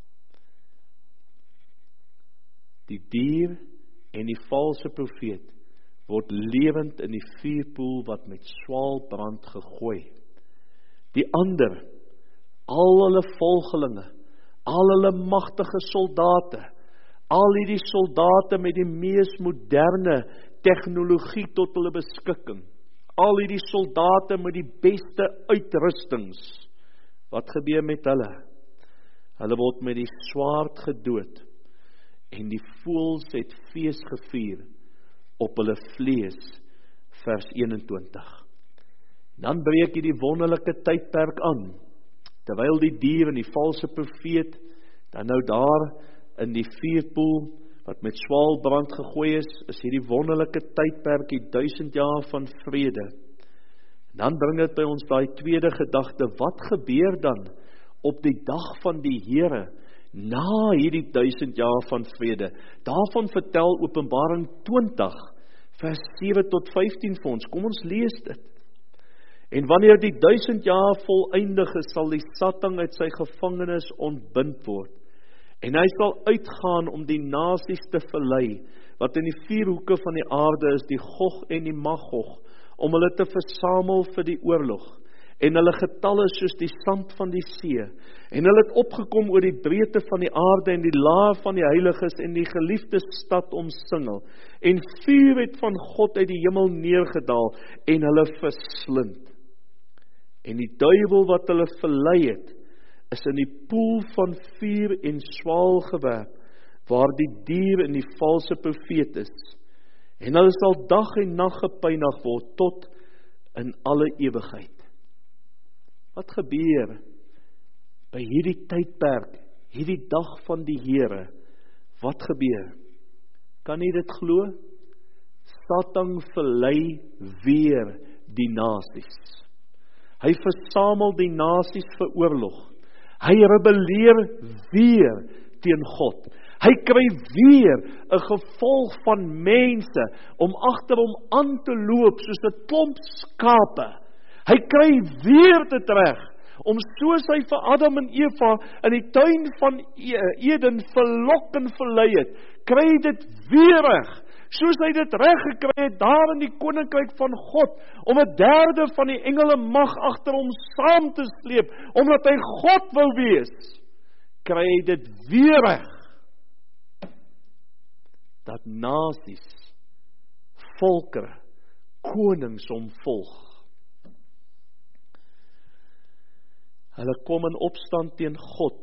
Die dier en die valse profeet word lewend in die vuurpoel wat met swaalbrand gegooi. Die ander, al hulle volgelinge, al hulle magtige soldate, al hierdie soldate met die mees moderne tegnologie tot hulle beskikking, al hierdie soldate met die beste uitrustings, wat gebeur met hulle? Hulle word met die swaard gedood, en die voëls het fees gevier op hulle vlees, vers eenentwintig. Dan breek hierdie wonderlike tydperk aan, terwyl die dier en die valse profeet, dan nou daar in die vuurpoel, wat met swaalbrand gegooi is, is hierdie wonderlike tydperk, die duisend jaar van vrede. Dan bring dit by ons daai tweede gedagte, wat gebeur dan op die dag van die Here, na hierdie duisend jaar van vrede? Daarvan vertel Openbaring twintig, vers sewe tot vyftien vir ons. Kom ons lees dit. En wanneer die duisend jaar voleindig is, sal die Satan uit sy gevangenis ontbind word. En hy sal uitgaan om die nasies te verlei, wat in die vier hoeke van die aarde is, die Gog en die Magog, om hulle te versamel vir die oorlog. En hulle getal is soos die sand van die see. En hulle het opgekom oor die breedte van die aarde en die laar van die heiliges en die geliefde stad omsingel. En vuur het van God uit die hemel neergedaal en hulle verslind. En die duiwel wat hulle verlei het, is in die poel van vuur en swaal gewerp, waar die dier en die valse profeet is. En hulle sal dag en nag gepynig word tot in alle ewigheid. Wat gebeur by hierdie tydperk, hierdie dag van die Here? Wat gebeur? Kan jy dit glo? Satan verlei weer die nasies. Hy versamel die nasies vir oorlog. Hy rebelleer weer teen God. Hy kry weer 'n gevolg van mense om agter hom aan te loop soos 'n klomp skape. Hy kry weer dit reg om soos hy vir Adam en Eva in die tuin van Eden verlok en verlei het, kry dit weer reg. Soos hy dit reg gekry het daar in die koninkryk van God, om 'n derde van die engele mag agter hom saam te sleep, omdat hy God wou wees, kry hy dit weer reg, dat nasies, volkere, konings hom volg. Hulle kom in opstand teen God,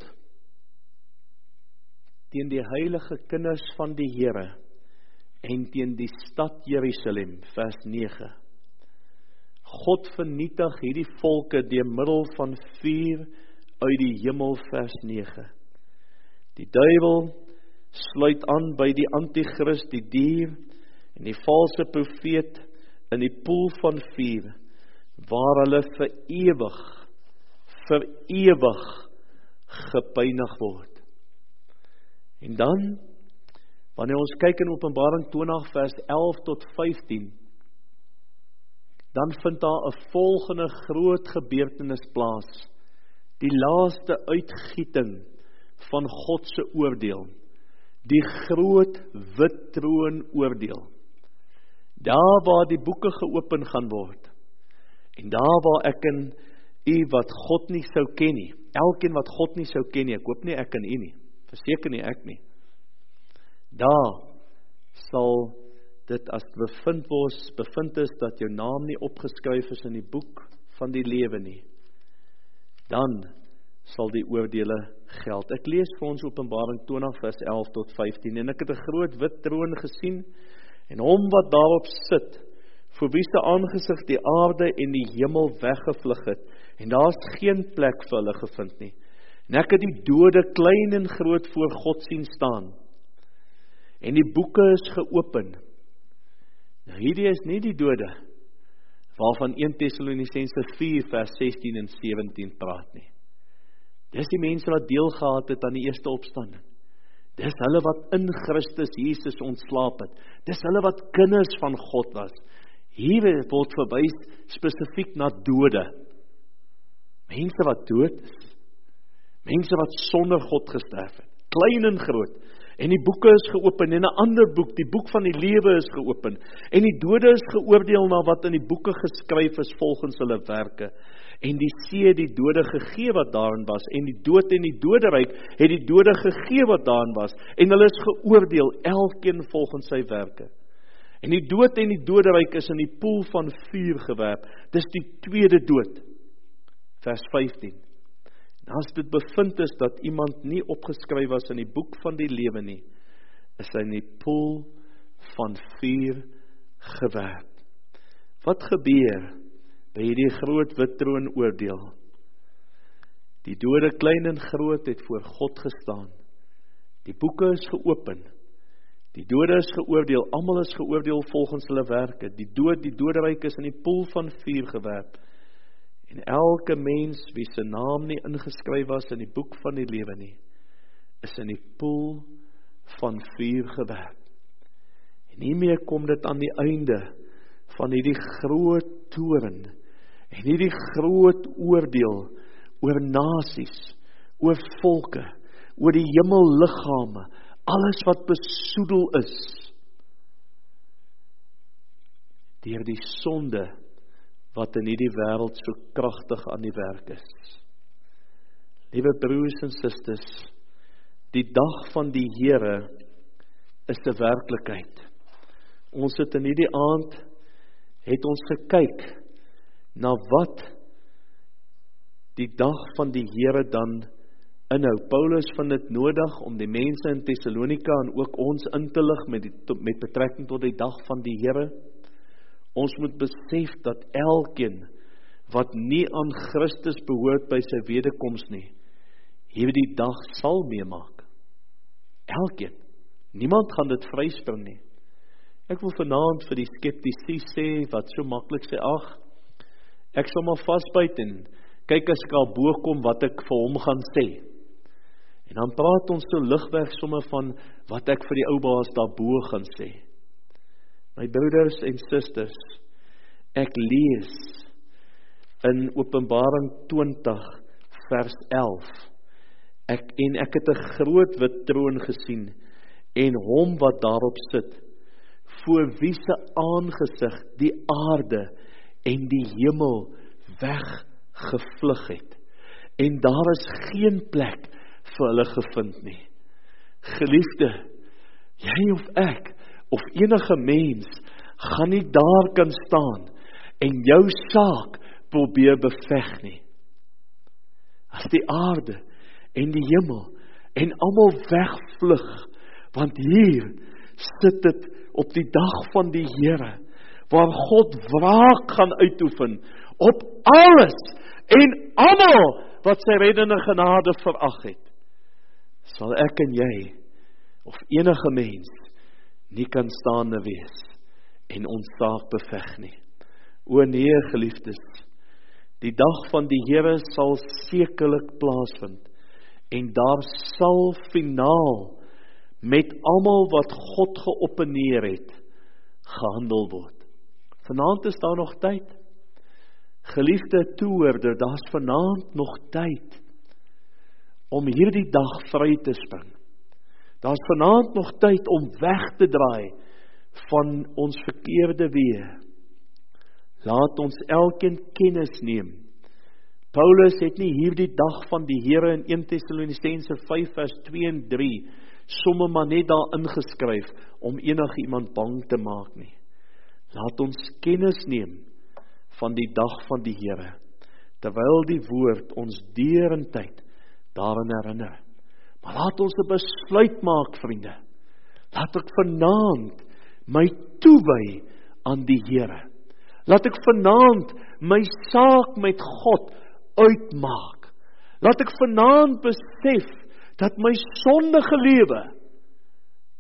teen die heilige kinders van die Here, en teen die stad Jerusalem, vers nege. God vernietig hierdie volke deur middel van vuur uit die hemel, vers nege. Die duiwel sluit aan by die antichrist, die dier, en die valse profeet in die poel van vuur, waar hulle vir ewig, vir ewig gepynig word. En dan, wanneer ons kyk in Openbaring twintig vers elf tot vyftien, dan vind daar 'n volgende groot gebeurtenis plaas, die laaste uitgieting van God se oordeel, die groot wit troon oordeel. Daar waar die boeke geopen gaan word, en daar waar ek en u wat God nie sou ken nie, elkeen wat God nie sou ken nie, ek hoop nie ek en u nie, verseker nie ek nie, daar sal dit as bevind word, bevind is dat jou naam nie opgeskryf is in die boek van die lewe nie, dan sal die oordeele geld. Ek lees vir ons Openbaring twintig vers elf tot vyftien, en ek het 'n groot wit troon gesien, en hom wat daarop sit, voor wie se aangesig die aarde en die hemel weggevlug het, en daar is geen plek vir hulle gevind nie. En ek het die dode klein en groot voor God sien staan. en die boeke is geopen. Nou hierdie is nie die dode, waarvan Eerste Tessalonisense vier vers sestien en sewentien praat nie. Dis die mense wat deel gehad het aan die eerste opstanding. Dis hulle wat in Christus Jesus ontslaap het. Dis hulle wat kinders van God was. Hier word verwys spesifiek na dode. Mense wat dood is. Mense wat sonder God gesterf het. Klein en groot. En die boeke is geopen. En 'n ander boek, die boek van die lewe is geopen. En die dode is geoordeel na wat in die boeke geskryf is volgens hulle werke. En die see die dode gegee wat daarin was. En die dood en die doderyk het die dode gegee wat daarin was. En hulle is geoordeel, elkeen volgens sy werke. En die dood en die doderyk is in die poel van vuur gewerp. Dis die tweede dood. Vers vyftien. En as dit bevind is dat iemand nie opgeskryf was in die boek van die lewe nie, is hy in die poel van vuur gewerp. Wat gebeur by hierdie groot wit troon oordeel? Die dode klein en groot het voor God gestaan. Die boeke is geopen. Die dode is geoordeel, almal is geoordeel volgens hulle werke. Die dood, die doderyk is in die poel van vuur gewerp. En elke mens wie se naam nie ingeskryf was in die boek van die lewe nie, is in die poel van vuur gewerp. En hiermee kom dit aan die einde van hierdie groot toorn en hierdie groot oordeel oor nasies, oor volke, oor die hemelliggame, alles wat besoedel is deur die sonde wat in hierdie wêreld so kragtig aan die werk is. Liewe broers en susters, die dag van die Here is 'n werklikheid. Ons het in hierdie aand het ons gekyk na wat die dag van die Here dan inhou. Paulus vind dit nodig om die mense in Thessalonika en ook ons in te lig met, die, met betrekking tot die dag van die Here. Ons moet besef dat elkeen wat nie aan Christus behoort by sy wederkoms nie, hierdie dag sal meemaak. Elkeen. Niemand gaan dit vryspring nie. Ek wil vanaand vir die skeptici sê, wat so maklik sê, ag, ek sal maar vasbyt en kyk as ek al bo kom wat ek vir hom gaan sê. En dan praat ons so ligweg somme van wat ek vir die ou baas daarbo gaan sê. My broeders en susters, ek lees in Openbaring twintig vers elf. Ek en ek het 'n groot wit troon gesien en hom wat daarop sit, voor wie se aangesig die aarde en die hemel weggevlug het. En daar is geen plek vir hulle gevind nie. Geliefde, jy of ek of enige mens gaan nie daar kan staan en jou saak probeer beveg nie. As die aarde en die hemel en almal wegvlug, want hier sit dit op die dag van die Here, waar God wraak gaan uitoefen op alles en almal wat sy reddende genade verag het. Sal ek en jy of enige mens nie kan staande wees en ons saak beveg nie. O nee, geliefdes, die dag van die Here sal sekerlik plaasvind en daar sal finaal met almal wat God geopeneer het, gehandel word. Vanaand is daar nog tyd. Geliefde toehoorder, daar's vanaand nog tyd om hierdie dag vry te spring. Daar's vanaand nog tyd om weg te draai van ons verkeerde weë. Laat ons elkeen kennis neem. Paulus het nie hierdie dag van die Here in Eerste Tessalonisense vyf vers twee en drie somme maar net daar ingeskryf om enige iemand bang te maak nie. Laat ons kennis neem van die dag van die Here, terwyl die woord ons deurentyd daarin herinner. Maar laat ons 'n besluit maak, vriende. Laat ek vanaand my toewy aan die Here. Laat ek vanaand my saak met God uitmaak. Laat ek vanaand besef dat my sondige lewe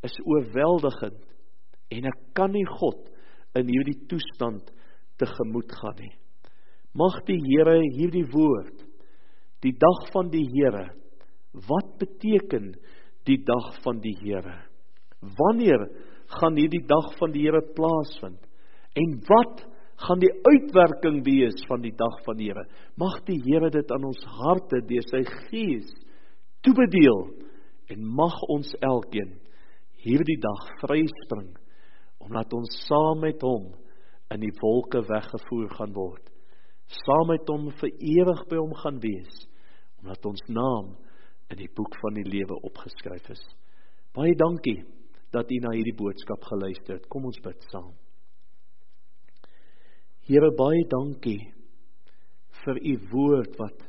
is oorweldigend, en ek kan nie God in hierdie toestand tegemoet gaan nie. Mag die Here hierdie woord, die dag van die Here, wat beteken die dag van die Here? Wanneer gaan hierdie dag van die Here plaasvind? En wat gaan die uitwerking wees van die dag van die Here? Mag die Here dit aan ons harte deur sy Gees toebedeel, en mag ons elkeen hierdie dag vryspring, omdat ons saam met hom in die wolke weggevoer gaan word, saam met hom vir ewig by hom gaan wees, omdat ons naam in die boek van die lewe opgeskryf is. Baie dankie dat u na hierdie boodskap geluister het. Kom ons bid saam. Here, baie dankie vir u woord wat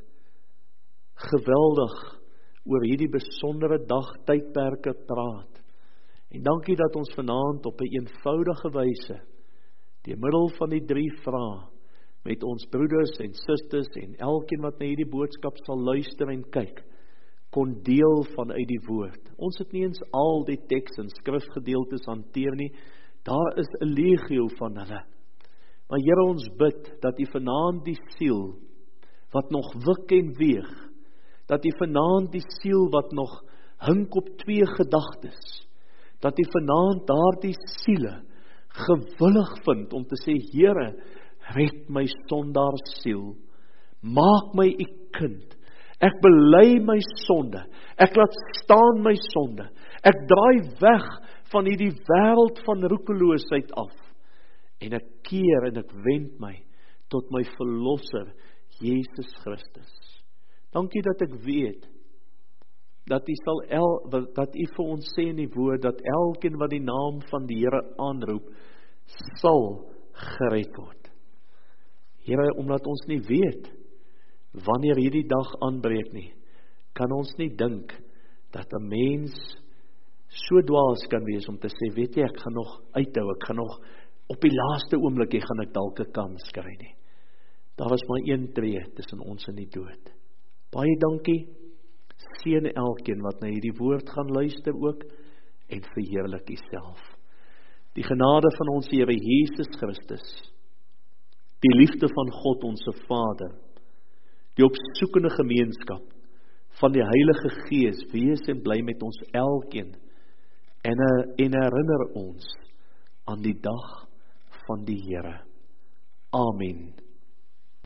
geweldig oor hierdie besondere dag tydperke praat. En dankie dat ons vanaand op 'n eenvoudige wyse, deur middel van die drie vrae, met ons broeders en susters en elkeen wat na hierdie boodskap sal luister en kyk, kon deel vanuit die woord. Ons het nie eens al die teks en skrifgedeeltes hanteer nie, daar is 'n legio van hulle. Maar Here, ons bid dat u vanaand die siel wat nog wik en weeg, dat u vanaand die siel wat nog hink op twee gedagtes, dat u vanaand daardie siele gewillig vind om te sê, Here, red my sondaar siel, maak my u kind, ek bely my sonde, ek laat staan my sonde, ek draai weg van hierdie wêreld van roekeloosheid af, en ek keer en ek wend my tot my verlosser, Jesus Christus. Dankie dat ek weet, dat u sal el, dat u vir ons sê in die woord, dat elkeen wat die naam van die Here aanroep, sal gered word. Here, omdat ons nie weet, wanneer hierdie dag aanbreek nie, kan ons nie dink, dat 'n mens so dwaas kan wees, om te sê, weet jy, ek gaan nog uithou, ek gaan nog, op die laaste oomblikie gaan ek dalk 'n kans kry nie. Daar is maar een tree tussen ons en die dood. Baie dankie, seën elkeen wat na hierdie woord gaan luister ook, en verheerlik u self. Die genade van ons Here Jesus Christus, die liefde van God onse Vader, die opsoekende gemeenskap van die Heilige Gees, wees en bly met ons elkeen, en, en herinner ons aan die dag van die Here. Amen.